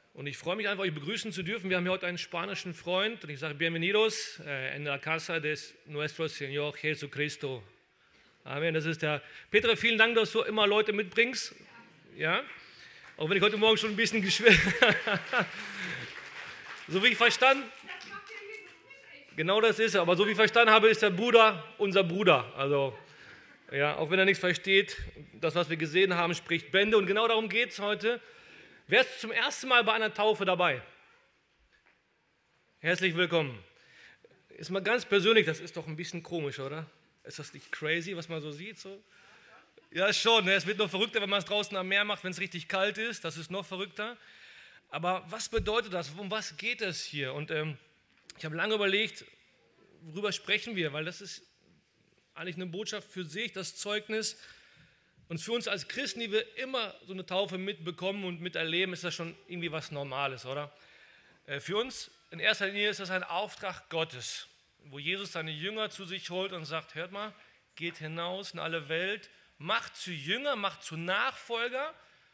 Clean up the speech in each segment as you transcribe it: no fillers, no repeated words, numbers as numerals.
Und ich freue mich einfach, euch begrüßen zu dürfen. Wir haben hier heute einen spanischen Freund und ich sage Bienvenidos en la casa de nuestro Señor Jesucristo. Amen. Das ist der Petra. Vielen Dank, dass du immer Leute mitbringst. Ja? Auch wenn ich heute Morgen schon ein bisschen so wie ich verstanden, genau das ist er, aber so wie ich verstanden habe, ist der Bruder unser Bruder. Also, ja, auch wenn er nichts versteht, das, was wir gesehen haben, spricht Bände. Und genau darum geht es heute. Wer ist zum ersten Mal bei einer Taufe dabei? Herzlich willkommen. Ist mal ganz persönlich, das ist doch ein bisschen komisch, oder? Ist das nicht crazy, was man so sieht? So? Ja, schon. Es wird noch verrückter, wenn man es draußen am Meer macht, wenn es richtig kalt ist. Das ist noch verrückter. Aber was bedeutet das? Um was geht es hier? Und ich habe lange überlegt, worüber sprechen wir, weil das ist eigentlich eine Botschaft für sich, das Zeugnis. Und für uns als Christen, die wir immer so eine Taufe mitbekommen und miterleben, ist das schon irgendwie was Normales, oder? Für uns in erster Linie ist das ein Auftrag Gottes, wo Jesus seine Jünger zu sich holt und sagt, hört mal, geht hinaus in alle Welt, macht zu Jünger, macht zu Nachfolger,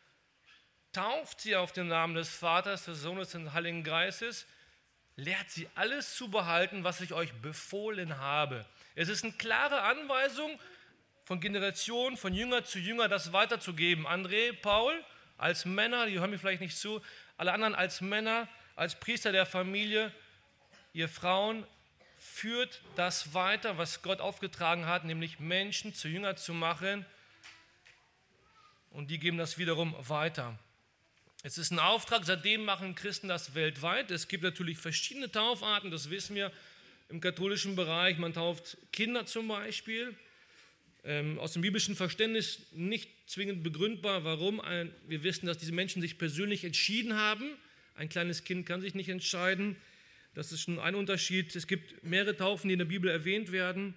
tauft sie auf den Namen des Vaters, des Sohnes und des Heiligen Geistes, lehrt sie alles zu behalten, was ich euch befohlen habe. Es ist eine klare Anweisung, von Generation, von Jünger zu Jünger das weiterzugeben. André, Paul, als Männer, die hören mir vielleicht nicht zu, alle anderen als Männer, als Priester der Familie, ihr Frauen, führt das weiter, was Gott aufgetragen hat, nämlich Menschen zu Jünger zu machen, und die geben das wiederum weiter. Es ist ein Auftrag, seitdem machen Christen das weltweit. Es gibt natürlich verschiedene Taufarten, das wissen wir im katholischen Bereich. Man tauft Kinder zum Beispiel. Aus dem biblischen Verständnis nicht zwingend begründbar, warum. Wir wissen, dass diese Menschen sich persönlich entschieden haben. Ein kleines Kind kann sich nicht entscheiden. Das ist schon ein Unterschied. Es gibt mehrere Taufen, die in der Bibel erwähnt werden.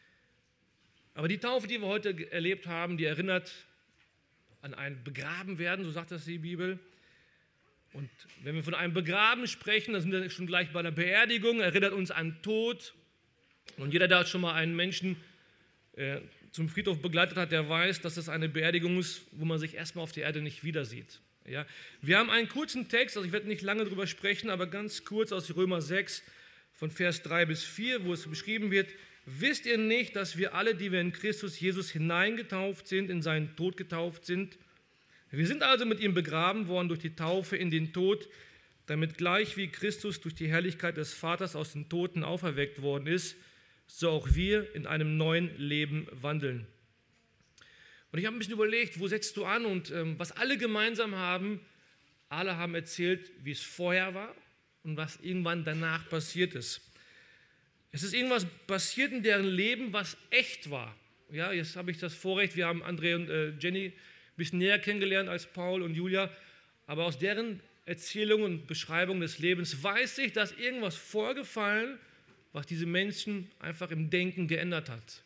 Aber die Taufe, die wir heute erlebt haben, die erinnert an ein Begrabenwerden, so sagt das die Bibel. Und wenn wir von einem Begraben sprechen, dann sind wir schon gleich bei einer Beerdigung, erinnert uns an Tod. Und jeder, der schon mal einen Menschen zum Friedhof begleitet hat, der weiß, dass es eine Beerdigung ist, wo man sich erstmal auf der Erde nicht wieder sieht. Ja? Wir haben einen kurzen Text, also ich werde nicht lange darüber sprechen, aber ganz kurz aus Römer 6 von Vers 3 bis 4, wo es beschrieben wird, wisst ihr nicht, dass wir alle, die wir in Christus Jesus hineingetauft sind, in seinen Tod getauft sind? Wir sind also mit ihm begraben worden durch die Taufe in den Tod, damit gleich wie Christus durch die Herrlichkeit des Vaters aus den Toten auferweckt worden ist, so auch wir in einem neuen Leben wandeln. Und ich habe ein bisschen überlegt, wo setzt du an? Und was alle gemeinsam haben, alle haben erzählt, wie es vorher war und was irgendwann danach passiert ist. Es ist irgendwas passiert in deren Leben, was echt war. Ja, jetzt habe ich das Vorrecht, wir haben André und Jenny ein bisschen näher kennengelernt als Paul und Julia, aber aus deren Erzählung und Beschreibung des Lebens weiß ich, dass irgendwas vorgefallen, was diese Menschen einfach im Denken geändert hat.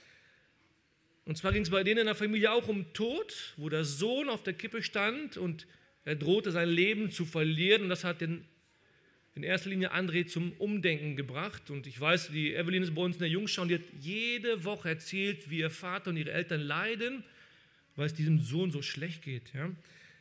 Und zwar ging es bei denen in der Familie auch um Tod, wo der Sohn auf der Kippe stand und er drohte sein Leben zu verlieren. Und das hat in erster Linie André zum Umdenken gebracht. Und ich weiß, die Evelyn ist bei uns in der Jungschau und die hat jede Woche erzählt, wie ihr Vater und ihre Eltern leiden, weil es diesem Sohn so schlecht geht. Ja?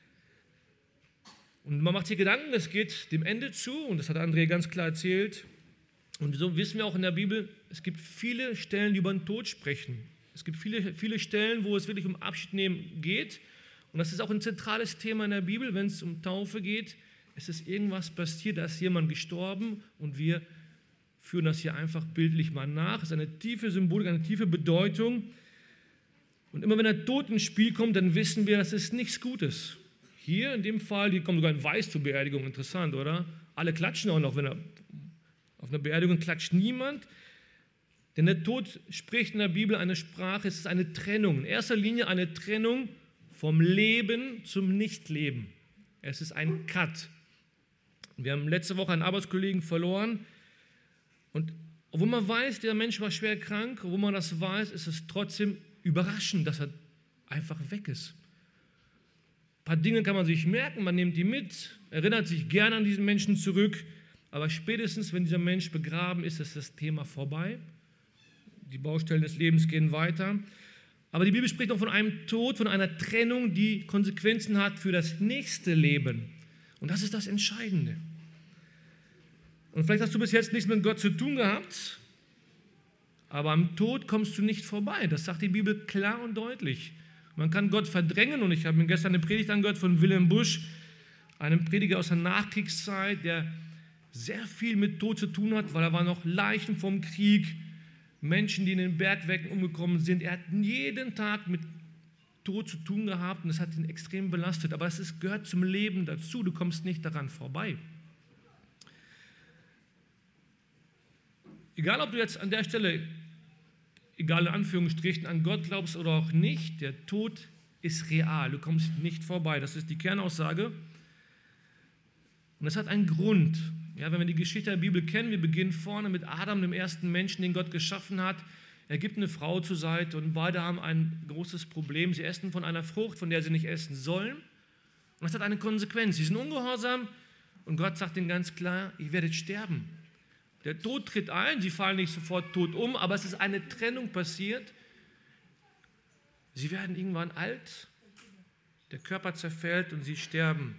Und man macht sich Gedanken, es geht dem Ende zu und das hat André ganz klar erzählt. Und so wissen wir auch in der Bibel, es gibt viele Stellen, die über den Tod sprechen. Es gibt viele Stellen, wo es wirklich um Abschied nehmen geht. Und das ist auch ein zentrales Thema in der Bibel, wenn es um Taufe geht. Es ist irgendwas passiert, da ist jemand gestorben und wir führen das hier einfach bildlich mal nach. Es ist eine tiefe Symbolik, eine tiefe Bedeutung. Und immer wenn der Tod ins Spiel kommt, dann wissen wir, das ist nichts Gutes. Hier in dem Fall, die kommen sogar in Weiß zur Beerdigung, interessant, oder? Alle klatschen auch noch, wenn er auf einer Beerdigung klatscht niemand, denn der Tod spricht in der Bibel eine Sprache, es ist eine Trennung, in erster Linie eine Trennung vom Leben zum Nichtleben. Es ist ein Cut. Wir haben letzte Woche einen Arbeitskollegen verloren und obwohl man weiß, der Mensch war schwer krank, obwohl man das weiß, ist es trotzdem überraschend, dass er einfach weg ist. Ein paar Dinge kann man sich merken, man nimmt die mit, erinnert sich gerne an diesen Menschen zurück, aber spätestens, wenn dieser Mensch begraben ist, ist das Thema vorbei. Die Baustellen des Lebens gehen weiter. Aber die Bibel spricht auch von einem Tod, von einer Trennung, die Konsequenzen hat für das nächste Leben. Und das ist das Entscheidende. Und vielleicht hast du bis jetzt nichts mit Gott zu tun gehabt, aber am Tod kommst du nicht vorbei. Das sagt die Bibel klar und deutlich. Man kann Gott verdrängen, und ich habe mir gestern eine Predigt angehört von Wilhelm Busch, einem Prediger aus der Nachkriegszeit, der sehr viel mit Tod zu tun hat, weil da waren noch Leichen vom Krieg, Menschen, die in den Bergwerken umgekommen sind. Er hat jeden Tag mit Tod zu tun gehabt und das hat ihn extrem belastet. Aber es gehört zum Leben dazu, du kommst nicht daran vorbei. Egal, ob du jetzt an der Stelle, egal in Anführungsstrichen, an Gott glaubst oder auch nicht, der Tod ist real, du kommst nicht vorbei. Das ist die Kernaussage. Und das hat einen Grund. Ja, wenn wir die Geschichte der Bibel kennen, wir beginnen vorne mit Adam, dem ersten Menschen, den Gott geschaffen hat. Er gibt eine Frau zur Seite und beide haben ein großes Problem. Sie essen von einer Frucht, von der sie nicht essen sollen. Und das hat eine Konsequenz. Sie sind ungehorsam und Gott sagt ihnen ganz klar, ihr werdet sterben. Der Tod tritt ein, sie fallen nicht sofort tot um, aber es ist eine Trennung passiert. Sie werden irgendwann alt, der Körper zerfällt und sie sterben.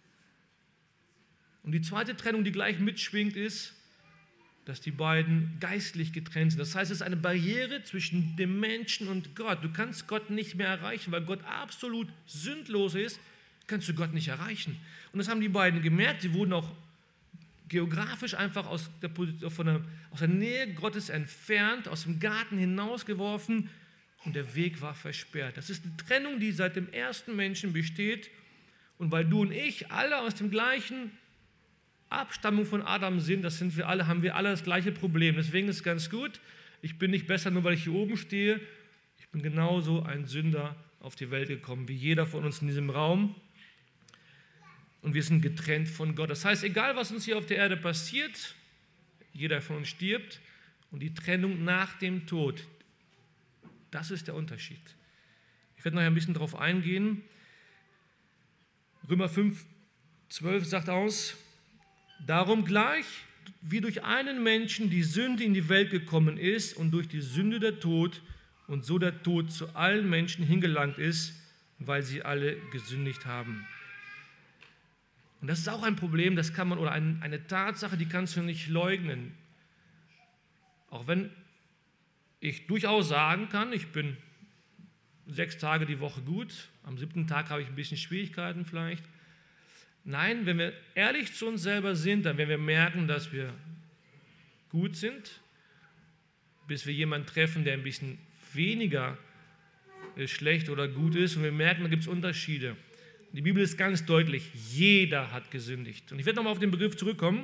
Und die zweite Trennung, die gleich mitschwingt, ist, dass die beiden geistlich getrennt sind. Das heißt, es ist eine Barriere zwischen dem Menschen und Gott. Du kannst Gott nicht mehr erreichen, weil Gott absolut sündlos ist, kannst du Gott nicht erreichen. Und das haben die beiden gemerkt. Sie wurden auch geografisch einfach aus der Nähe Gottes entfernt, aus dem Garten hinausgeworfen und der Weg war versperrt. Das ist eine Trennung, die seit dem ersten Menschen besteht. Und weil du und ich alle aus dem gleichen Abstammung von Adam sind, haben wir alle das gleiche Problem. Deswegen ist es ganz gut, ich bin nicht besser, nur weil ich hier oben stehe. Ich bin genauso ein Sünder auf die Welt gekommen, wie jeder von uns in diesem Raum. Und wir sind getrennt von Gott. Das heißt, egal was uns hier auf der Erde passiert, jeder von uns stirbt und die Trennung nach dem Tod, das ist der Unterschied. Ich werde noch ein bisschen darauf eingehen. Römer 5,12 sagt aus, darum gleich, wie durch einen Menschen die Sünde in die Welt gekommen ist und durch die Sünde der Tod und so der Tod zu allen Menschen hingelangt ist, weil sie alle gesündigt haben. Und das ist auch ein Problem, das kann man, oder eine Tatsache, die kannst du nicht leugnen. Auch wenn ich durchaus sagen kann, ich bin 6 Tage die Woche gut, am 7. Tag habe ich ein bisschen Schwierigkeiten vielleicht. Nein, wenn wir ehrlich zu uns selber sind, dann werden wir merken, dass wir gut sind, bis wir jemanden treffen, der ein bisschen weniger schlecht oder gut ist und wir merken, da gibt es Unterschiede. Die Bibel ist ganz deutlich, jeder hat gesündigt. Und ich werde nochmal auf den Begriff zurückkommen.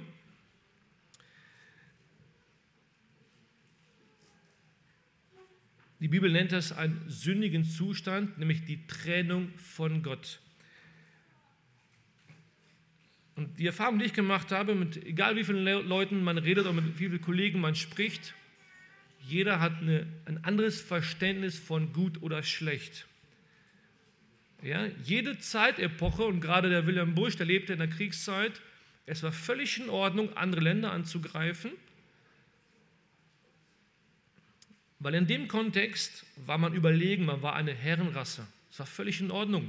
Die Bibel nennt das einen sündigen Zustand, nämlich die Trennung von Gott. Und die Erfahrung, die ich gemacht habe, egal wie vielen Leuten man redet oder mit wie vielen Kollegen man spricht, jeder hat ein anderes Verständnis von gut oder schlecht. Ja, jede Zeitepoche, und gerade der Wilhelm Busch, der lebte in der Kriegszeit, es war völlig in Ordnung, andere Länder anzugreifen, weil in dem Kontext war man überlegen, man war eine Herrenrasse. Es war völlig in Ordnung.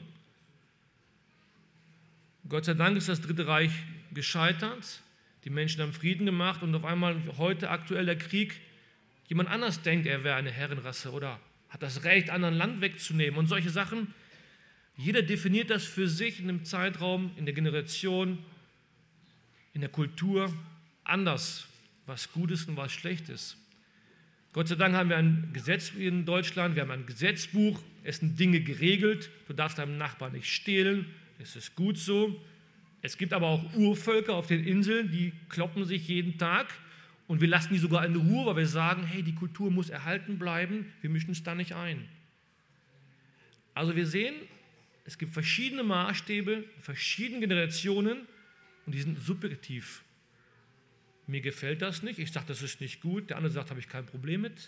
Gott sei Dank ist das Dritte Reich gescheitert, die Menschen haben Frieden gemacht und auf einmal heute aktuell der Krieg, jemand anders denkt, er wäre eine Herrenrasse oder hat das Recht, anderen Land wegzunehmen und solche Sachen. Jeder definiert das für sich in einem Zeitraum, in der Generation, in der Kultur anders, was gut ist und was schlecht ist. Gott sei Dank haben wir ein Gesetz in Deutschland, wir haben ein Gesetzbuch, es sind Dinge geregelt, du darfst deinem Nachbarn nicht stehlen, es ist gut so. Es gibt aber auch Urvölker auf den Inseln, die kloppen sich jeden Tag und wir lassen die sogar in Ruhe, weil wir sagen, hey, die Kultur muss erhalten bleiben, wir mischen uns da nicht ein. Also wir sehen, es gibt verschiedene Maßstäbe, verschiedene Generationen und die sind subjektiv. Mir gefällt das nicht, ich sage, das ist nicht gut, der andere sagt, habe ich kein Problem mit.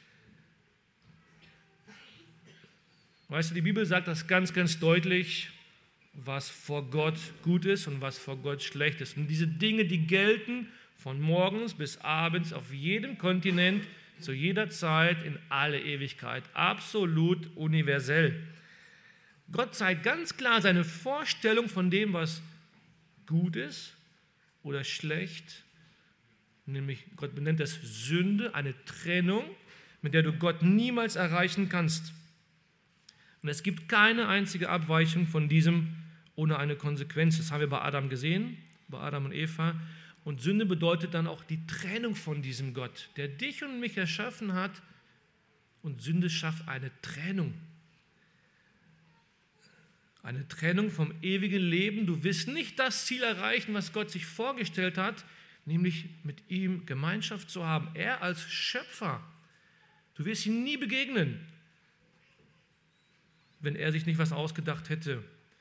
Weißt du, die Bibel sagt das ganz, ganz deutlich, was vor Gott gut ist und was vor Gott schlecht ist. Und diese Dinge, die gelten von morgens bis abends auf jedem Kontinent, zu jeder Zeit, in alle Ewigkeit, absolut universell. Gott zeigt ganz klar seine Vorstellung von dem, was gut ist oder schlecht, nämlich Gott benennt das Sünde, eine Trennung, mit der du Gott niemals erreichen kannst. Und es gibt keine einzige Abweichung von diesem ohne eine Konsequenz. Das haben wir bei Adam gesehen, bei Adam und Eva. Und Sünde bedeutet dann auch die Trennung von diesem Gott, der dich und mich erschaffen hat. Und Sünde schafft eine Trennung. Eine Trennung vom ewigen Leben. Du wirst nicht das Ziel erreichen, was Gott sich vorgestellt hat, nämlich mit ihm Gemeinschaft zu haben. Er als Schöpfer. Du wirst ihm nie begegnen, wenn er sich nicht was ausgedacht hätte.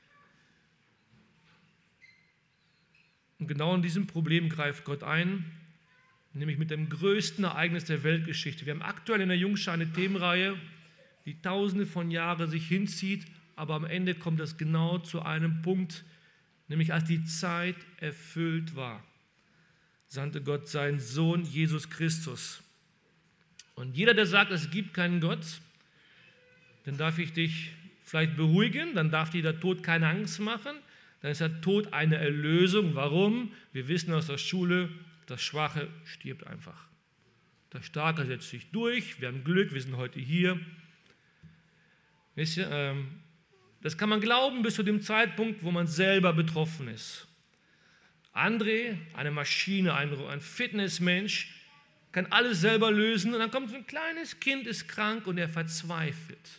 Und genau in diesem Problem greift Gott ein, nämlich mit dem größten Ereignis der Weltgeschichte. Wir haben aktuell in der Jungschar eine Themenreihe, die tausende von Jahren sich hinzieht, aber am Ende kommt es genau zu einem Punkt, nämlich als die Zeit erfüllt war, sandte Gott seinen Sohn Jesus Christus. Und jeder, der sagt, es gibt keinen Gott, dann darf ich dich vielleicht beruhigen, dann darf dir der Tod keine Angst machen, dann ist der Tod eine Erlösung. Warum? Wir wissen aus der Schule, das Schwache stirbt einfach. Der Starke setzt sich durch, wir haben Glück, wir sind heute hier. Wisst ihr, das kann man glauben bis zu dem Zeitpunkt, wo man selber betroffen ist. André, eine Maschine, ein Fitnessmensch, kann alles selber lösen und dann kommt so ein kleines Kind, ist krank und er verzweifelt.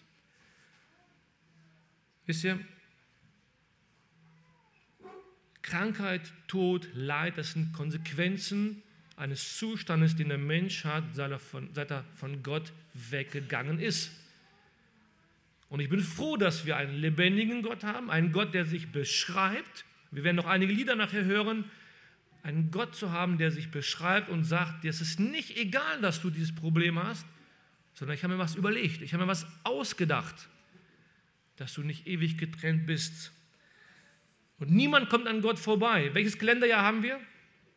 Wisst ihr, Krankheit, Tod, Leid, das sind Konsequenzen eines Zustandes, den der Mensch hat, seit er von Gott weggegangen ist. Und ich bin froh, dass wir einen lebendigen Gott haben, einen Gott, der sich beschreibt. Wir werden noch einige Lieder nachher hören. Einen Gott zu haben, der sich beschreibt und sagt, dir ist es nicht egal, dass du dieses Problem hast, sondern ich habe mir was überlegt, ich habe mir was ausgedacht, dass du nicht ewig getrennt bist. Und niemand kommt an Gott vorbei. Welches Kalenderjahr haben wir?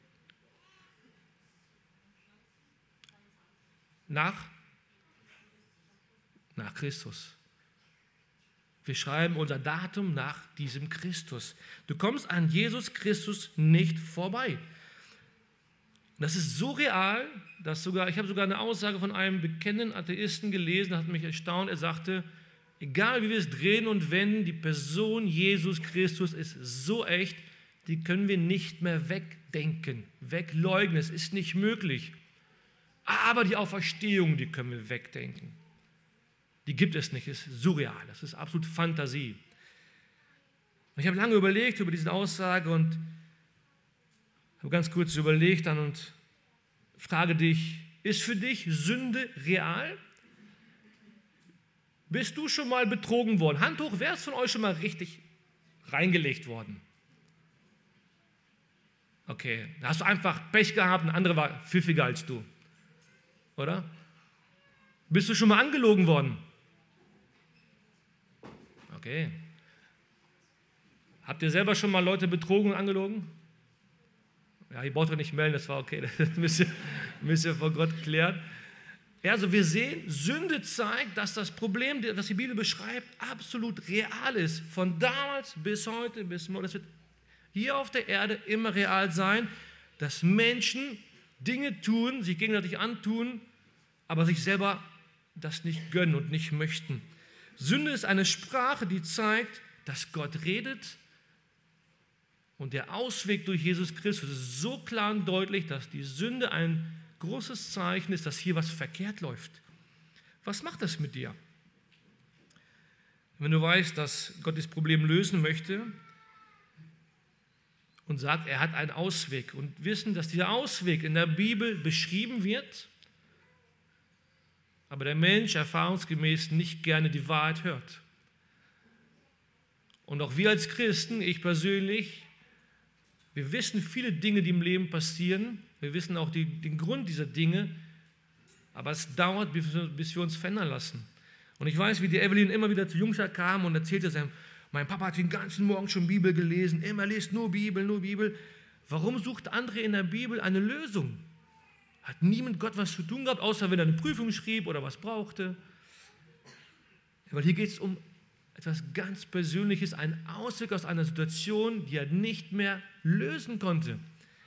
Nach Christus. Wir schreiben unser Datum nach diesem Christus. Du kommst an Jesus Christus nicht vorbei. Das ist so real, dass ich habe sogar eine Aussage von einem bekennenden Atheisten gelesen, hat mich erstaunt. Er sagte, egal wie wir es drehen und wenden, die Person Jesus Christus ist so echt, die können wir nicht mehr wegdenken, wegleugnen. Es ist nicht möglich. Aber die Auferstehung, die können wir wegdenken. Die gibt es nicht, es ist surreal, das ist absolut Fantasie. Und ich habe lange überlegt über diese Aussage und habe ganz kurz überlegt dann und frage dich, ist für dich Sünde real? Bist du schon mal betrogen worden? Hand hoch, wer ist von euch schon mal richtig reingelegt worden? Okay, da hast du einfach Pech gehabt, ein anderer war pfiffiger als du, oder? Bist du schon mal angelogen worden? Okay. Habt ihr selber schon mal Leute betrogen und angelogen? Ja, ihr braucht euch nicht melden, das war okay, das müsst ihr vor Gott klären. Ja, also wir sehen, Sünde zeigt, dass das Problem, das die Bibel beschreibt, absolut real ist. Von damals bis heute, bis morgen. Das wird hier auf der Erde immer real sein, dass Menschen Dinge tun, sich gegenseitig antun, aber sich selber das nicht gönnen und nicht möchten. Sünde ist eine Sprache, die zeigt, dass Gott redet und der Ausweg durch Jesus Christus ist so klar und deutlich, dass die Sünde ein großes Zeichen ist, dass hier was verkehrt läuft. Was macht das mit dir? Wenn du weißt, dass Gott das Problem lösen möchte und sagt, er hat einen Ausweg und wissen, dass dieser Ausweg in der Bibel beschrieben wird, aber der Mensch erfahrungsgemäß nicht gerne die Wahrheit hört. Und auch wir als Christen, ich persönlich, wir wissen viele Dinge, die im Leben passieren. Wir wissen auch den Grund dieser Dinge. Aber es dauert, bis wir uns verändern lassen. Und ich weiß, wie die Evelyn immer wieder zu Jungschar kam und erzählte, mein Papa hat den ganzen Morgen schon Bibel gelesen. Immer liest nur Bibel, nur Bibel. Warum sucht André in der Bibel eine Lösung? Hat nie mit Gott was zu tun gehabt, außer wenn er eine Prüfung schrieb oder was brauchte. Weil hier geht es um etwas ganz Persönliches, ein Ausweg aus einer Situation, die er nicht mehr lösen konnte.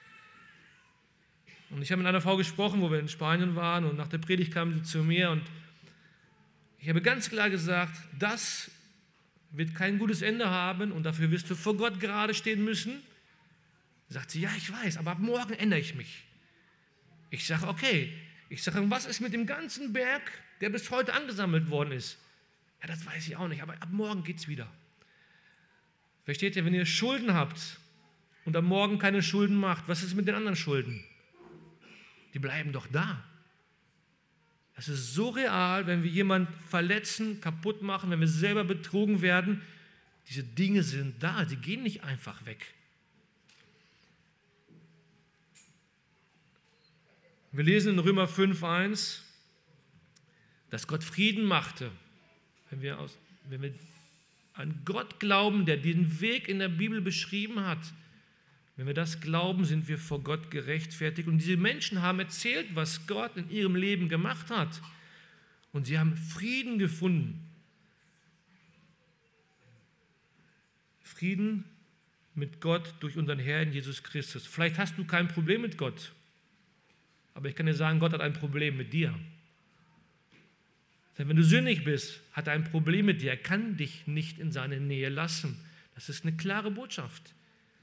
Und ich habe mit einer Frau gesprochen, wo wir in Spanien waren, und nach der Predigt kam sie zu mir und ich habe ganz klar gesagt, das wird kein gutes Ende haben und dafür wirst du vor Gott gerade stehen müssen. Sagt sie, ja, ich weiß, aber ab morgen ändere ich mich. Ich sage, okay. Ich sage, was ist mit dem ganzen Berg, der bis heute angesammelt worden ist? Ja, das weiß ich auch nicht, aber ab morgen geht es wieder. Versteht ihr, wenn ihr Schulden habt und am Morgen keine Schulden macht, was ist mit den anderen Schulden? Die bleiben doch da. Das ist so real, wenn wir jemanden verletzen, kaputt machen, wenn wir selber betrogen werden. Diese Dinge sind da, die gehen nicht einfach weg. Wir lesen in Römer 5,1, dass Gott Frieden machte. Wenn wir an Gott glauben, der den Weg in der Bibel beschrieben hat, wenn wir das glauben, sind wir vor Gott gerechtfertigt. Und diese Menschen haben erzählt, was Gott in ihrem Leben gemacht hat. Und sie haben Frieden gefunden. Frieden mit Gott durch unseren Herrn Jesus Christus. Vielleicht hast du kein Problem mit Gott. Aber ich kann dir sagen, Gott hat ein Problem mit dir. Denn wenn du sündig bist, hat er ein Problem mit dir. Er kann dich nicht in seine Nähe lassen. Das ist eine klare Botschaft.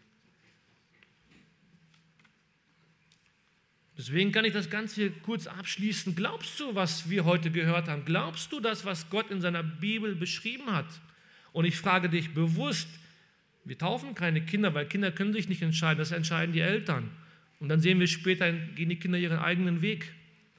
Deswegen kann ich das Ganze hier kurz abschließen. Glaubst du, was wir heute gehört haben? Glaubst du das, was Gott in seiner Bibel beschrieben hat? Und ich frage dich bewusst, wir taufen keine Kinder, weil Kinder können sich nicht entscheiden, das entscheiden die Eltern. Und dann sehen wir später, gehen die Kinder ihren eigenen Weg.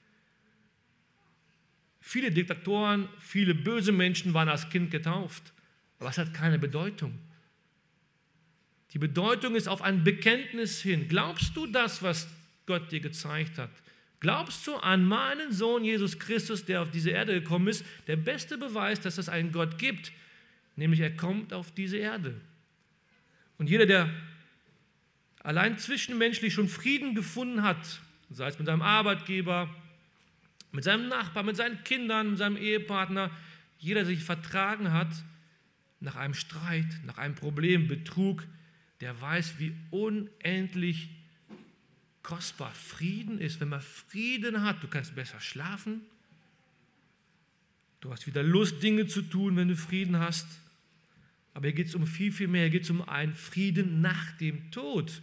Viele Diktatoren, viele böse Menschen waren als Kind getauft. Aber es hat keine Bedeutung. Die Bedeutung ist auf ein Bekenntnis hin. Glaubst du das, was Gott dir gezeigt hat? Glaubst du an meinen Sohn Jesus Christus, der auf diese Erde gekommen ist? Der beste Beweis, dass es einen Gott gibt, nämlich er kommt auf diese Erde. Und jeder, der allein zwischenmenschlich schon Frieden gefunden hat, sei es mit seinem Arbeitgeber, mit seinem Nachbarn, mit seinen Kindern, mit seinem Ehepartner, jeder, der sich vertragen hat, nach einem Streit, nach einem Problem, Betrug, der weiß, wie unendlich kostbar Frieden ist. Wenn man Frieden hat, du kannst besser schlafen, du hast wieder Lust, Dinge zu tun, wenn du Frieden hast. Aber hier geht es um viel, viel mehr. Hier geht es um einen Frieden nach dem Tod.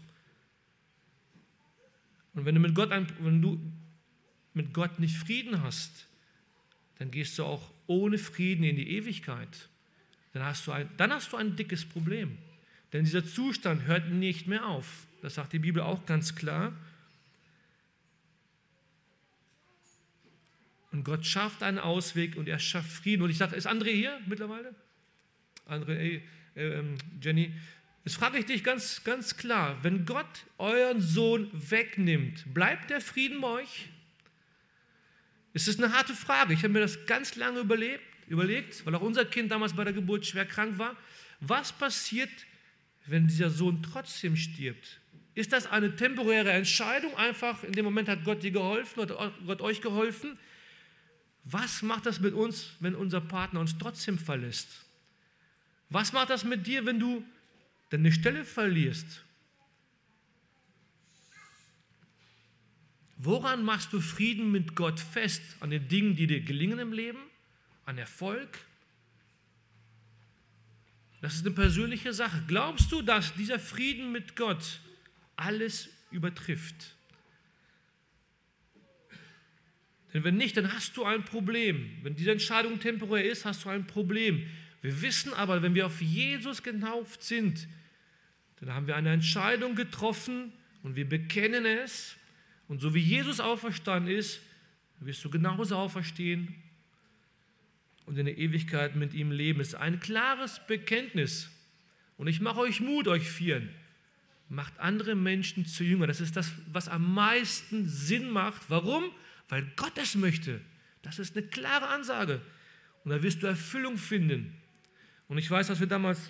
Und wenn du mit Gott nicht Frieden hast, dann gehst du auch ohne Frieden in die Ewigkeit. Dann hast du ein dickes Problem. Denn dieser Zustand hört nicht mehr auf. Das sagt die Bibel auch ganz klar. Und Gott schafft einen Ausweg und er schafft Frieden. Und ich sage, ist André hier mittlerweile? André, Jenny, jetzt frage ich dich ganz, ganz klar, wenn Gott euren Sohn wegnimmt, bleibt der Frieden bei euch? Es ist eine harte Frage. Ich habe mir das ganz lange überlegt, weil auch unser Kind damals bei der Geburt schwer krank war. Was passiert, wenn dieser Sohn trotzdem stirbt? Ist das eine temporäre Entscheidung? Einfach in dem Moment hat Gott dir geholfen oder Gott euch geholfen? Was macht das mit uns, wenn unser Partner uns trotzdem verlässt? Was macht das mit dir, wenn du deine Stelle verlierst? Woran machst du Frieden mit Gott fest? An den Dingen, die dir gelingen im Leben? An Erfolg? Das ist eine persönliche Sache. Glaubst du, dass dieser Frieden mit Gott alles übertrifft? Denn wenn nicht, dann hast du ein Problem. Wenn diese Entscheidung temporär ist, hast du ein Problem. Wir wissen aber, wenn wir auf Jesus getauft sind, dann haben wir eine Entscheidung getroffen und wir bekennen es. Und so wie Jesus auferstanden ist, wirst du genauso auferstehen und in der Ewigkeit mit ihm leben. Es ist ein klares Bekenntnis. Und ich mache euch Mut, euch Vieren. Macht andere Menschen zu Jüngern. Das ist das, was am meisten Sinn macht. Warum? Weil Gott es möchte. Das ist eine klare Ansage. Und da wirst du Erfüllung finden. Und ich weiß, dass wir damals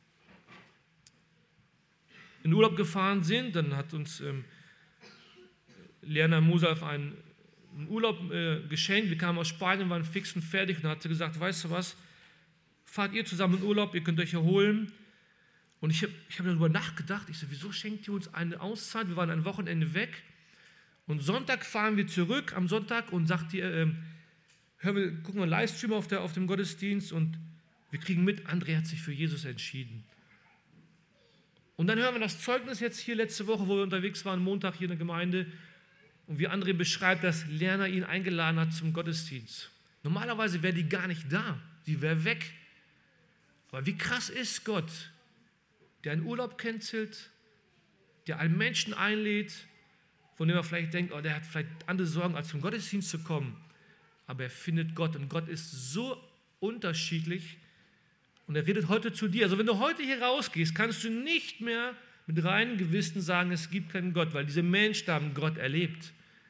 in Urlaub gefahren sind, dann hat uns Lerner Musalf einen Urlaub geschenkt. Wir kamen aus Spanien, waren fix und fertig und dann hat sie gesagt, weißt du was, fahrt ihr zusammen in Urlaub, ihr könnt euch erholen. Und ich hab darüber nachgedacht, ich so, wieso schenkt ihr uns eine Auszeit? Wir waren ein Wochenende weg und Sonntag fahren wir zurück, am Sonntag, und sagt ihr, gucken wir einen Livestream auf dem Gottesdienst und wir kriegen mit, André hat sich für Jesus entschieden. Und dann hören wir das Zeugnis jetzt hier letzte Woche, wo wir unterwegs waren, Montag hier in der Gemeinde, und wie André beschreibt, dass Lerner ihn eingeladen hat zum Gottesdienst. Normalerweise wäre die gar nicht da, die wäre weg. Aber wie krass ist Gott, der einen Urlaub cancelt, der einen Menschen einlädt, von dem er vielleicht denkt, oh, der hat vielleicht andere Sorgen, als zum Gottesdienst zu kommen. Aber er findet Gott und Gott ist so unterschiedlich und er redet heute zu dir. Also wenn du heute hier rausgehst, kannst du nicht mehr mit reinem Gewissen sagen, es gibt keinen Gott, weil diese Menschen haben Gott erlebt.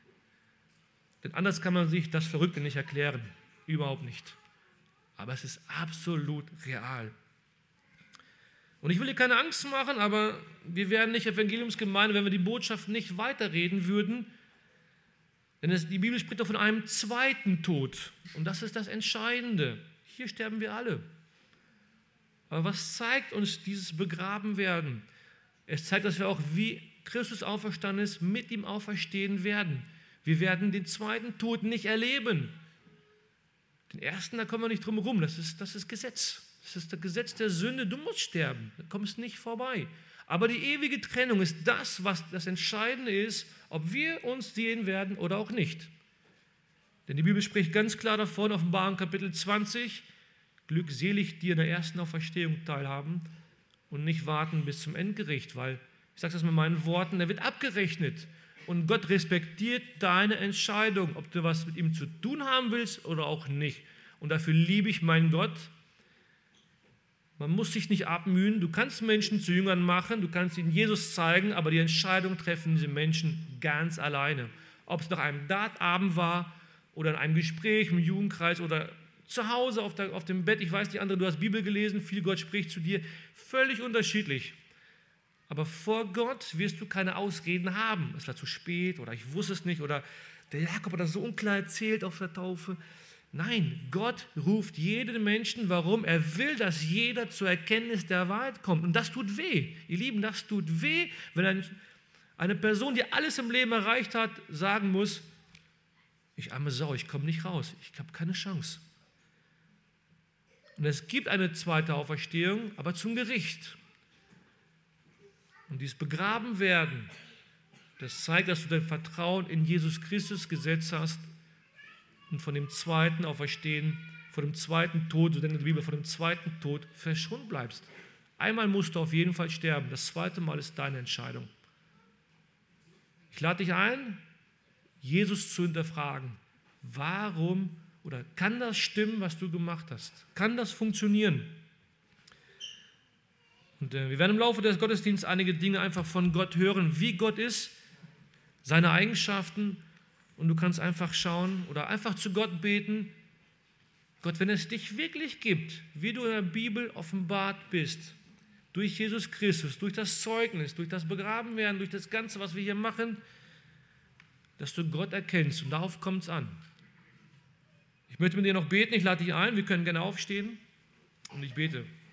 Denn anders kann man sich das Verrückte nicht erklären. Überhaupt nicht. Aber es ist absolut real. Und ich will dir keine Angst machen, aber wir wären nicht Evangeliumsgemeinde, wenn wir die Botschaft nicht weiterreden würden. Denn die Bibel spricht doch von einem zweiten Tod. Und das ist das Entscheidende. Hier sterben wir alle. Aber was zeigt uns dieses Begrabenwerden? Es zeigt, dass wir auch, wie Christus auferstanden ist, mit ihm auferstehen werden. Wir werden den zweiten Tod nicht erleben. Den ersten, da kommen wir nicht drum herum. Das ist Gesetz. Das ist das Gesetz der Sünde. Du musst sterben. Da kommst du nicht vorbei. Aber die ewige Trennung ist das, was das Entscheidende ist, ob wir uns sehen werden oder auch nicht. Denn die Bibel spricht ganz klar davon, Offenbarung Kapitel 20, glückselig, die in der ersten Auferstehung teilhaben und nicht warten bis zum Endgericht, weil, ich sage das mit meinen Worten, der wird abgerechnet. Und Gott respektiert deine Entscheidung, ob du was mit ihm zu tun haben willst oder auch nicht. Und dafür liebe ich meinen Gott. Man muss sich nicht abmühen. Du kannst Menschen zu Jüngern machen, du kannst ihnen Jesus zeigen, aber die Entscheidung treffen diese Menschen ganz alleine. Ob es nach einem Dartabend war oder in einem Gespräch im Jugendkreis oder zu Hause auf dem Bett. Ich weiß nicht, andere, du hast Bibel gelesen, viel Gott spricht zu dir. Völlig unterschiedlich. Aber vor Gott wirst du keine Ausreden haben. Es war zu spät oder ich wusste es nicht oder der Jakob hat das so unklar erzählt auf der Taufe. Nein, Gott ruft jeden Menschen. Warum? Er will, dass jeder zur Erkenntnis der Wahrheit kommt. Und das tut weh. Ihr Lieben, das tut weh, wenn eine Person, die alles im Leben erreicht hat, sagen muss, ich arme Sau, ich komme nicht raus. Ich habe keine Chance. Und es gibt eine zweite Auferstehung, aber zum Gericht. Und dieses Begrabenwerden, das zeigt, dass du dein Vertrauen in Jesus Christus gesetzt hast und von dem zweiten Auferstehen, von dem zweiten Tod, so nennt die Bibel, von dem zweiten Tod verschont bleibst. Einmal musst du auf jeden Fall sterben, das zweite Mal ist deine Entscheidung. Ich lade dich ein, Jesus zu hinterfragen. Warum oder kann das stimmen, was du gemacht hast? Kann das funktionieren? Und wir werden im Laufe des Gottesdienstes einige Dinge einfach von Gott hören, wie Gott ist, seine Eigenschaften. Und du kannst einfach schauen oder einfach zu Gott beten, Gott, wenn es dich wirklich gibt, wie du in der Bibel offenbart bist, durch Jesus Christus, durch das Zeugnis, durch das Begrabenwerden, durch das Ganze, was wir hier machen, dass du Gott erkennst. Und darauf kommt es an. Ich möchte mit dir noch beten, ich lade dich ein, wir können gerne aufstehen und ich bete.